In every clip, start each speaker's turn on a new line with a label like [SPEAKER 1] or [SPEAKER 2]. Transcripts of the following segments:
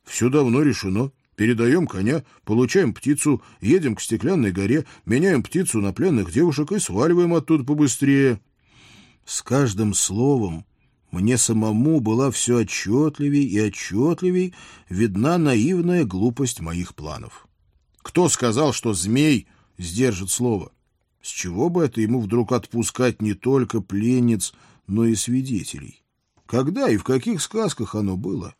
[SPEAKER 1] Все давно решено. Передаем коня, получаем птицу, едем к Стеклянной горе, меняем птицу на пленных девушек и сваливаем оттуда побыстрее. С каждым словом мне самому была все отчетливей и отчетливей видна наивная глупость моих планов. Кто сказал, что змей сдержит слово? С чего бы это ему вдруг отпускать не только пленниц, но и свидетелей? Когда и в каких сказках оно было?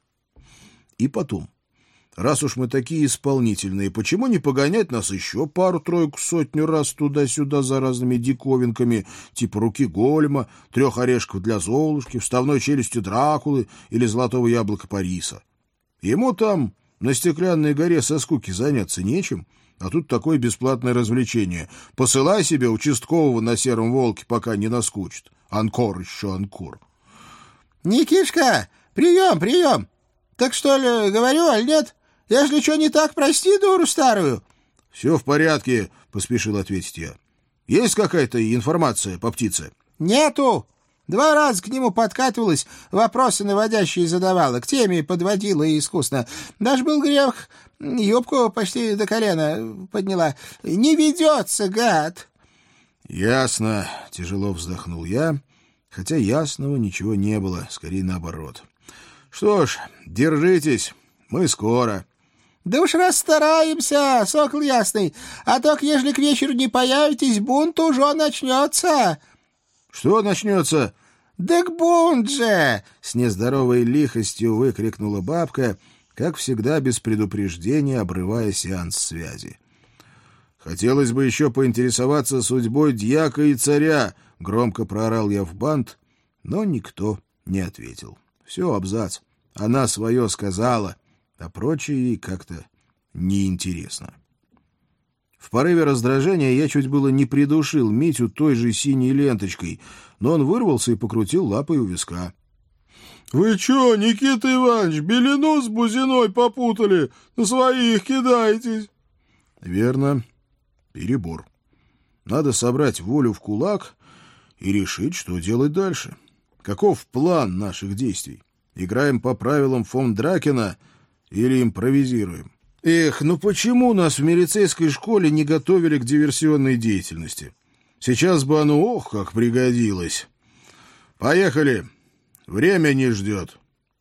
[SPEAKER 1] И потом, раз уж мы такие исполнительные, почему не погонять нас еще пару-тройку сотню раз туда-сюда за разными диковинками, типа руки голема, 3 орешков для Золушки, вставной челюсти Дракулы или золотого яблока Париса? Ему там на Стеклянной горе со скуки заняться нечем, а тут такое бесплатное развлечение. Посылай себе участкового на сером волке, пока не наскучит. Анкор еще анкор.
[SPEAKER 2] — Никишка, прием, прием! Так что ли, говорю, аль нет? Если что не так, прости дуру старую.
[SPEAKER 1] — Все в порядке, — поспешил ответить я. — Есть какая-то информация по птице?
[SPEAKER 2] — Нету. 2 раза к нему подкатывалась, вопросы наводящие задавала, к теме подводила и искусно. Даже был грех, юбку почти до колена подняла. Не ведется, гад.
[SPEAKER 1] — Ясно, — тяжело вздохнул я, хотя ясного ничего не было, скорее наоборот. — Что ж, держитесь, мы скоро.
[SPEAKER 2] — Да уж расстараемся, сокол ясный, а то, ежели к вечеру не появитесь, бунт уже начнется.
[SPEAKER 1] — Что начнется?
[SPEAKER 2] — Да к бунт же!
[SPEAKER 1] — с нездоровой лихостью выкрикнула бабка, как всегда без предупреждения обрывая сеанс связи. — Хотелось бы еще поинтересоваться судьбой дьяка и царя, — громко проорал я в бант, но никто не ответил. Все, абзац. Она свое сказала, а прочее ей как-то неинтересно. В порыве раздражения я чуть было не придушил Митю той же синей ленточкой, но он вырвался и покрутил лапой у виска. — Вы че, Никита Иванович, белину с бузиной попутали? На своих кидаетесь? — Верно. Перебор. Надо собрать волю в кулак и решить, что делать дальше. Каков план наших действий? Играем по правилам фон Дракена или импровизируем? Эх, ну почему нас в милицейской школе не готовили к диверсионной деятельности? Сейчас бы оно, ох, как пригодилось. Поехали. Время не ждет.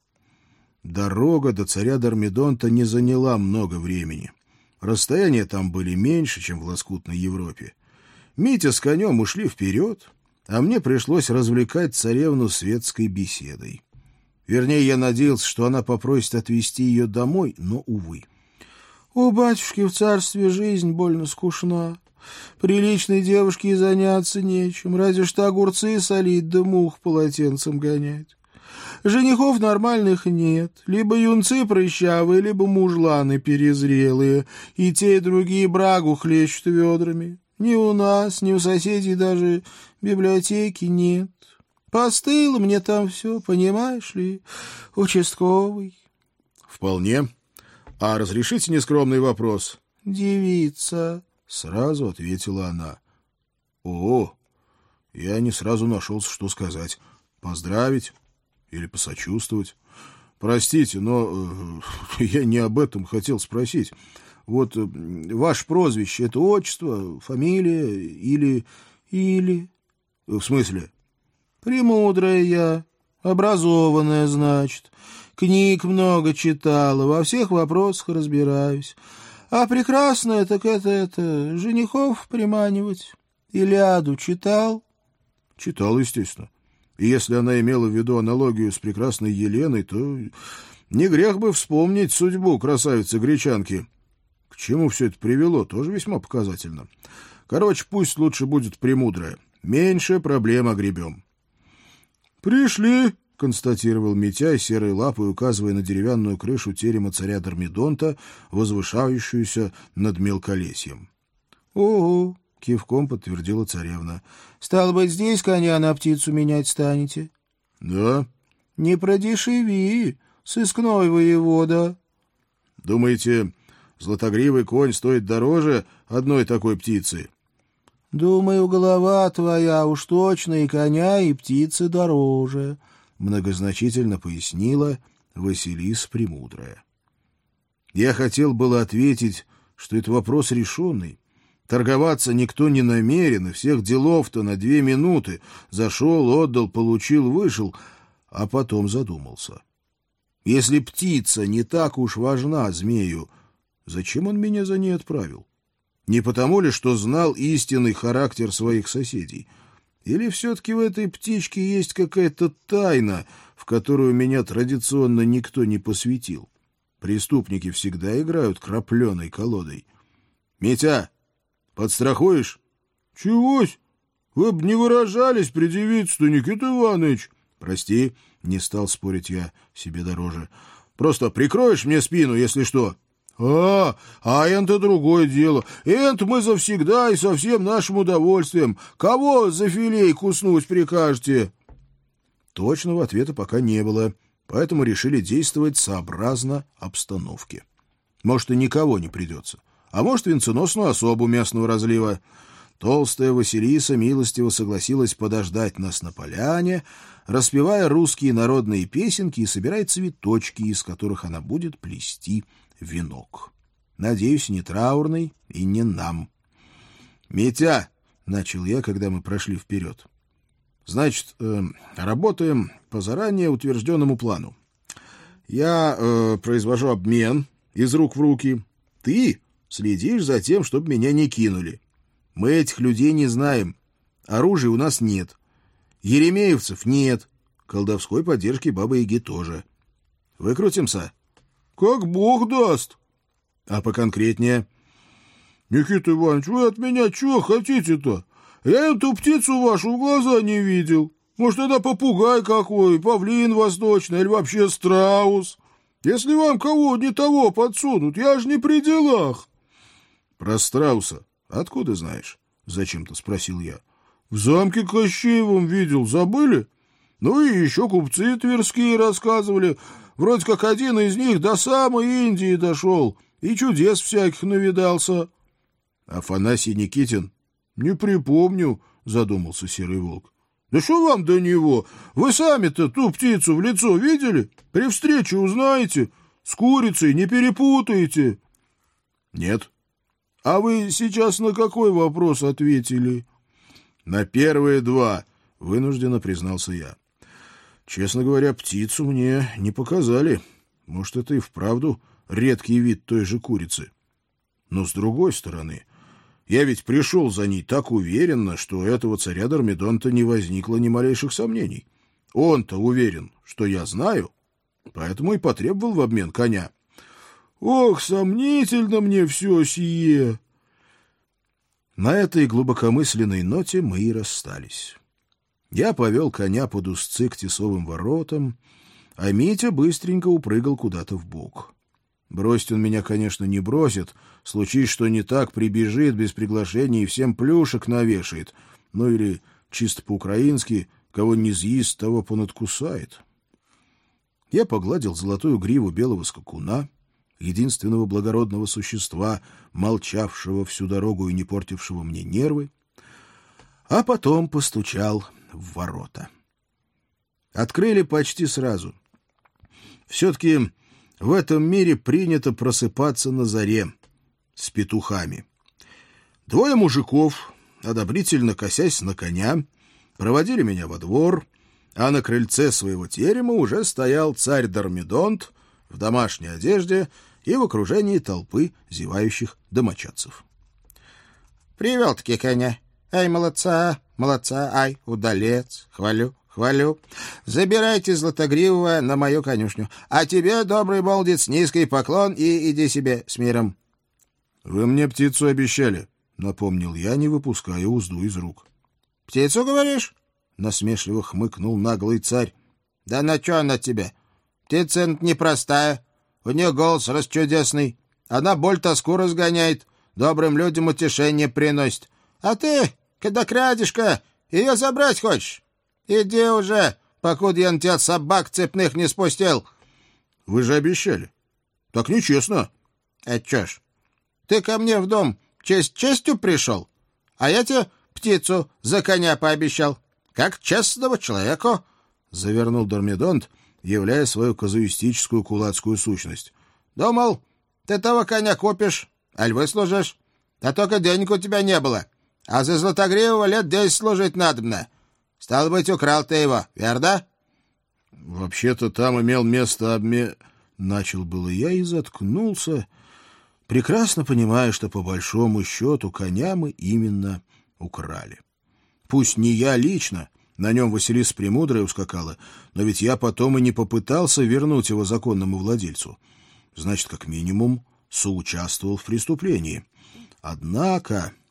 [SPEAKER 1] Дорога до царя Дормидонта не заняла много времени. Расстояния там были меньше, чем в лоскутной Европе. Митя с конем ушли вперед, а мне пришлось развлекать царевну светской беседой. Вернее, я надеялся, что она попросит отвезти ее домой, но, увы. — У батюшки в царстве жизнь больно скучна. Приличной девушке и заняться нечем, разве что огурцы солить да мух полотенцем гонять. Женихов нормальных нет, либо юнцы прыщавые, либо мужланы перезрелые, и те, и другие брагу хлещут ведрами. Ни у нас, ни у соседей даже библиотеки нет. Постыло мне там все, понимаешь ли, участковый. — Вполне. А разрешите нескромный вопрос? — Девица, — сразу ответила она. — О, я не сразу нашелся, что сказать. Поздравить или посочувствовать? Простите, но я не об этом хотел спросить. Вот ваше прозвище — это отчество, фамилия или... В смысле? Премудрая я, образованная, значит. Книг много читала, во всех вопросах разбираюсь. А прекрасная так это женихов приманивать. Илиаду читал? Читал, естественно. И если она имела в виду аналогию с прекрасной Еленой, то не грех бы вспомнить судьбу красавицы-гречанки. К чему все это привело, тоже весьма показательно. Короче, пусть лучше будет премудрая. Меньше проблем огребем. — Пришли, — констатировал Митяй серой лапой, указывая на деревянную крышу терема царя Дормидонта, возвышающуюся над мелколесьем. — Ого! — кивком подтвердила царевна. — Стало быть, здесь коня на птицу менять станете? — Да. — Не продешеви, сыскной воевода. — Думаете, златогривый конь стоит дороже одной такой птицы? — Думаю, голова твоя уж точно и коня, и птицы дороже, — многозначительно пояснила Василиса Премудрая. Я хотел было ответить, что это вопрос решенный. Торговаться никто не намерен, и всех делов-то на 2 минуты. Зашел, отдал, получил, вышел, а потом задумался. Если птица не так уж важна змею, зачем он меня за ней отправил? Не потому ли, что знал истинный характер своих соседей? Или все-таки в этой птичке есть какая-то тайна, в которую меня традиционно никто не посвятил? Преступники всегда играют крапленой колодой. «Митя, подстрахуешь?» «Чегось? Вы б не выражались при девице-то, Никита Иванович». «Прости, не стал спорить я, себе дороже. Просто прикроешь мне спину, если что». А это другое дело. Это мы завсегда и со всем нашим удовольствием. Кого за филей куснуть прикажете?» Точного ответа пока не было, поэтому решили действовать сообразно обстановке. Может, и никого не придется, а может, венценосную особу местного разлива. Толстая Василиса милостиво согласилась подождать нас на поляне, распевая русские народные песенки и собирая цветочки, из которых она будет плести венок. Надеюсь, не траурный и не нам. «Митя», — начал я, когда мы прошли вперед, — «значит, работаем по заранее утвержденному плану. Я произвожу обмен из рук в руки. Ты следишь за тем, чтобы меня не кинули. Мы этих людей не знаем. Оружия у нас нет. Еремеевцев нет. Колдовской поддержки Бабы-Яги тоже. Выкрутимся?» «Как Бог даст». «А поконкретнее?» «Никита Иванович, вы от меня чего хотите-то? Я эту птицу вашу в глаза не видел. Может, это попугай какой, павлин восточный или вообще страус. Если вам кого не того подсунут, я ж не при делах». «Про страуса откуда знаешь?» — зачем-то спросил я. «В замке Кощеевом видел, забыли? Ну и еще купцы тверские рассказывали. Вроде как один из них до самой Индии дошел и чудес всяких навидался». «Афанасий Никитин?» «Не припомню», — задумался Серый Волк. «Да что вам до него? Вы сами-то ту птицу в лицо видели? При встрече узнаете. С курицей не перепутаете». «Нет». «А вы сейчас на какой вопрос ответили?» «На первые 2», — вынужденно признался я. «Честно говоря, птицу мне не показали. Может, это и вправду редкий вид той же курицы. Но с другой стороны, я ведь пришел за ней так уверенно, что у этого царя Дормидонта не возникло ни малейших сомнений. Он-то уверен, что я знаю, поэтому и потребовал в обмен коня». «Ох, сомнительно мне все сие!» На этой глубокомысленной ноте мы и расстались. Я повел коня под узцы к Тесовым воротам, а Митя быстренько упрыгал куда-то вбок. Бросить он меня, конечно, не бросит, случись, что не так, прибежит без приглашения и всем плюшек навешает, ну или, чисто по-украински, кого не съест, того понадкусает. Я погладил золотую гриву белого скакуна, единственного благородного существа, молчавшего всю дорогу и не портившего мне нервы, а потом постучал в ворота. Открыли почти сразу. Все-таки в этом мире принято просыпаться на заре с петухами. 2 мужиков, одобрительно косясь на коня, проводили меня во двор, а на крыльце своего терема уже стоял царь Дормидонт в домашней одежде и в окружении толпы зевающих домочадцев.
[SPEAKER 2] «Привел-таки коня. Ай, молодца, молодца, ай, удалец, хвалю, хвалю. Забирайте Златогривого на мою конюшню. А тебе, добрый молодец, низкий поклон и иди себе с миром».
[SPEAKER 1] «Вы мне птицу обещали», — напомнил я, не выпуская узду из рук.
[SPEAKER 2] «Птицу, говоришь?»
[SPEAKER 1] — насмешливо хмыкнул наглый царь.
[SPEAKER 2] «Да на чё она тебе? Птица непростая. У нее голос расчудесный. Она боль тоску разгоняет, добрым людям утешение приносит. А ты, когда крадешка, ее забрать хочешь? Иди уже, покуда я на тебя собак цепных не спустил».
[SPEAKER 1] «Вы же обещали. Так нечестно».
[SPEAKER 2] «А чё ж? Ты ко мне в дом честь честью пришел, а я тебе птицу за коня пообещал, как честному человеку», — завернул Дормидонт, являя свою казуистическую кулацкую сущность. «Думал, Ты того коня купишь, аль выслужишь. А только денег у тебя не было. А за Златогривого лет 10 служить надобно. Стало быть, украл ты его, верно?
[SPEAKER 1] Вообще-то там имел место Начал было я и заткнулся, прекрасно понимая, что по большому счету коня мы именно украли. Пусть не я лично, на нем Василиса Премудрая ускакала, но ведь я потом и не попытался вернуть его законному владельцу. Значит, как минимум, соучаствовал в преступлении. Однако